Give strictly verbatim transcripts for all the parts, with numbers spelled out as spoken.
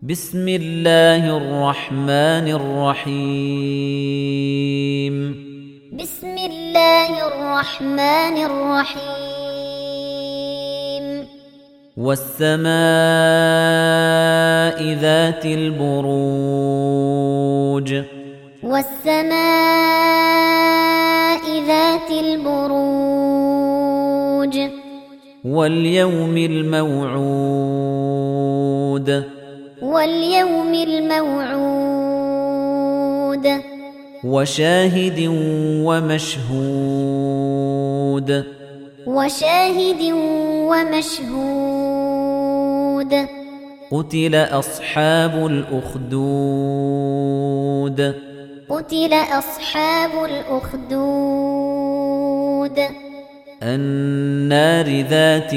بسم الله الرحمن الرحيم بسم الله الرحمن الرحيم والسماء ذات البروج والسماء ذات البروج واليوم الموعود واليوم الموعود وشاهد ومشهود وشاهد ومشهود قتل أصحاب الأخدود قتل أصحاب الأخدود النار ذات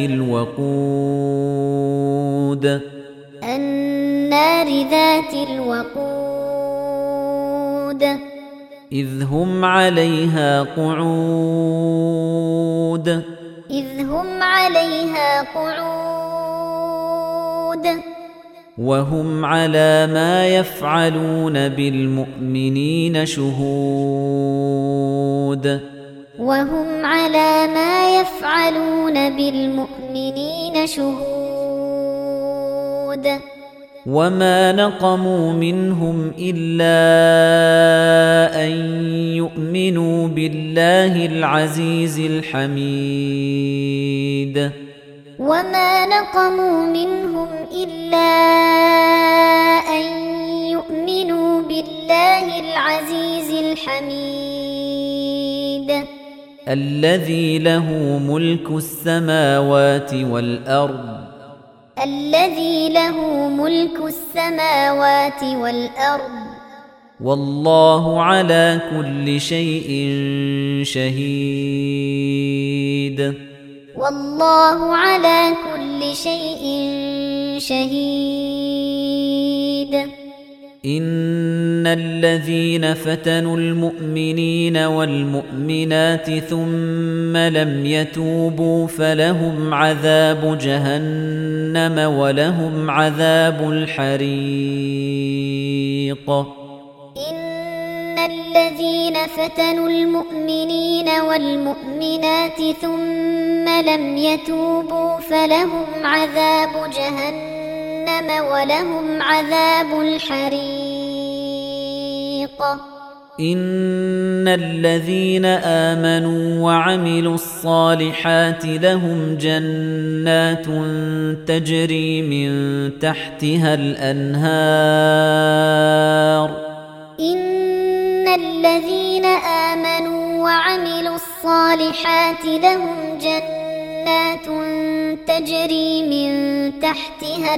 الوقود النار ذات الوقود إذ هم عليها قعود إذ هم عليها قعود وهم على ما يفعلون بالمؤمنين شهود وهم على ما يفعلون بالمؤمنين شهود وما نقموا منهم إلا أن يؤمنوا بالله العزيز الحميد وما نقموا منهم إلا أن يؤمنوا بالله العزيز الحميد الذي له ملك السماوات والأرض الذي له ملك السماوات والأرض والله على كل شيء شهيد والله على كل شيء شهيد إن الذين فتنوا المؤمنين والمؤمنات ثم لم يتوبوا فلهم عذاب جهنم ولهم عذاب الحريق إن الذين فتنوا المؤمنين والمؤمنات ثم لم يتوبوا فلهم عذاب جهنم ولهم عذاب الحريق إن الذين آمنوا وعملوا الصالحات لهم جنات تجري من تحتها الأنهار إن الذين آمنوا وعملوا الصالحات لهم جنات تجري من تحتها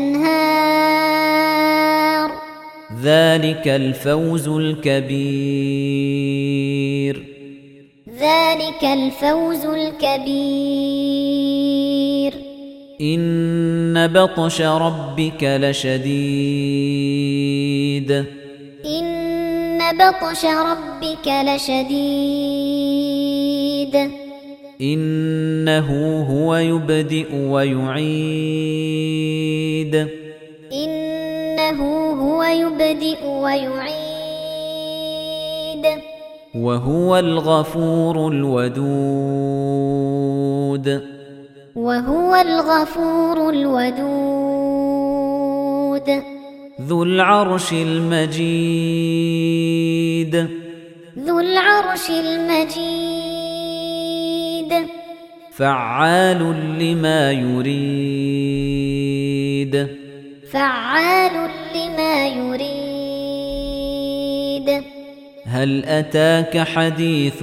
الأنهار ذلك الفوز الكبير ذلك الفوز الكبير إن بطش ربك لشديد إن بطش ربك لشديد إنه هو يبدئ ويعيد إنه هو يبدئ ويعيد وهو الغفور الودود وهو الغفور الودود ذو العرش المجيد ذو العرش المجيد فعال لما يريد فعال لما يريد هل أتاك حديث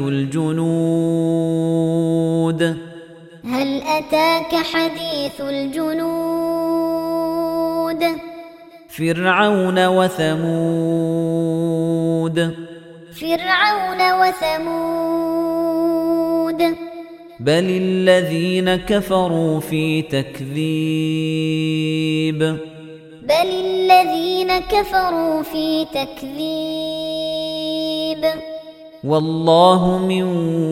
الجنود هل أتاك حديث الجنود فرعون وثمود فرعون وثمود بل الذين كفروا في تكذيب بل الذين كفروا في تكذيب والله من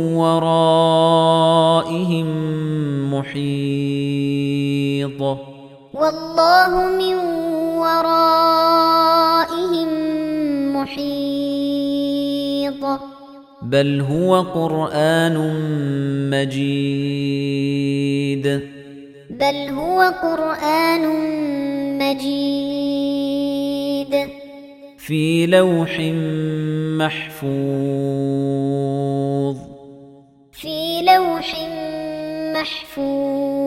ورائهم محيط والله من ورائهم محيط بل هو قرآن مجيد بل هو قرآن مجيد في لوح محفوظ في لوح محفوظ